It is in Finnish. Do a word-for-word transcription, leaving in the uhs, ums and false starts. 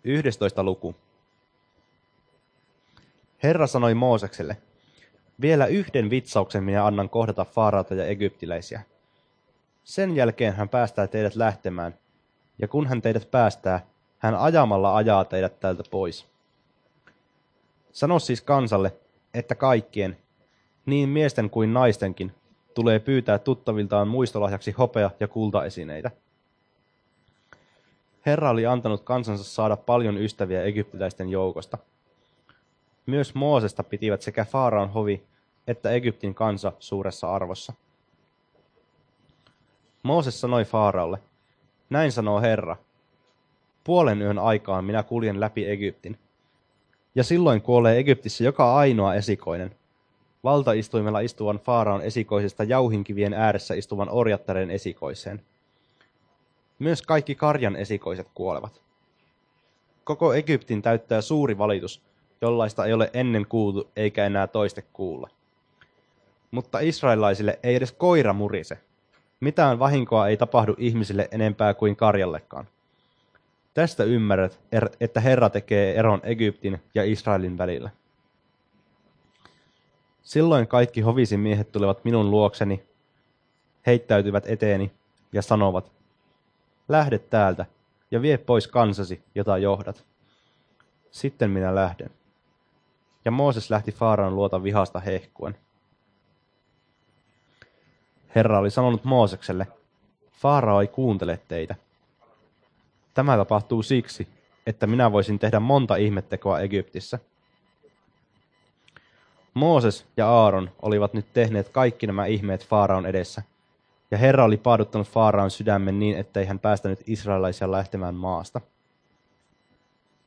yhdestoista luku. Herra sanoi Moosekselle, vielä yhden vitsauksen minä annan kohdata Faaraota ja egyptiläisiä. Sen jälkeen hän päästää teidät lähtemään, ja kun hän teidät päästää, hän ajamalla ajaa teidät täältä pois. Sano siis kansalle, että kaikkien, niin miesten kuin naistenkin, tulee pyytää tuttaviltaan muistolahjaksi hopea- ja kultaesineitä. Herra oli antanut kansansa saada paljon ystäviä egyptiläisten joukosta. Myös Moosesta pitivät sekä Faaraon hovi että Egyptin kansa suuressa arvossa. Mooses sanoi Faaraolle, näin sanoo Herra, puolen yön aikaan minä kuljen läpi Egyptin. Ja silloin kuolee Egyptissä joka ainoa esikoinen, valtaistuimella istuvan Faaraon esikoisesta jauhinkivien ääressä istuvan orjattaren esikoiseen. Myös kaikki karjan esikoiset kuolevat. Koko Egyptin täyttää suuri valitus, jollaista ei ole ennen kuultu eikä enää toiste kuulla. Mutta israelaisille ei edes koira murise. Mitään vahinkoa ei tapahdu ihmisille enempää kuin karjallekaan. Tästä ymmärrät, että Herra tekee eron Egyptin ja Israelin välillä. Silloin kaikki hovisin miehet tulevat minun luokseni, heittäytyvät eteeni ja sanovat, lähde täältä ja vie pois kansasi, jota johdat. Sitten minä lähden. Ja Mooses lähti Faaraon luota vihasta hehkuen. Herra oli sanonut Moosekselle, Faarao ei kuuntele teitä. Tämä tapahtuu siksi, että minä voisin tehdä monta ihmettekoa Egyptissä. Mooses ja Aaron olivat nyt tehneet kaikki nämä ihmeet Faaraon edessä, ja Herra oli paaduttanut Faaraon sydämen niin, ettei hän päästänyt israelaisia lähtemään maasta.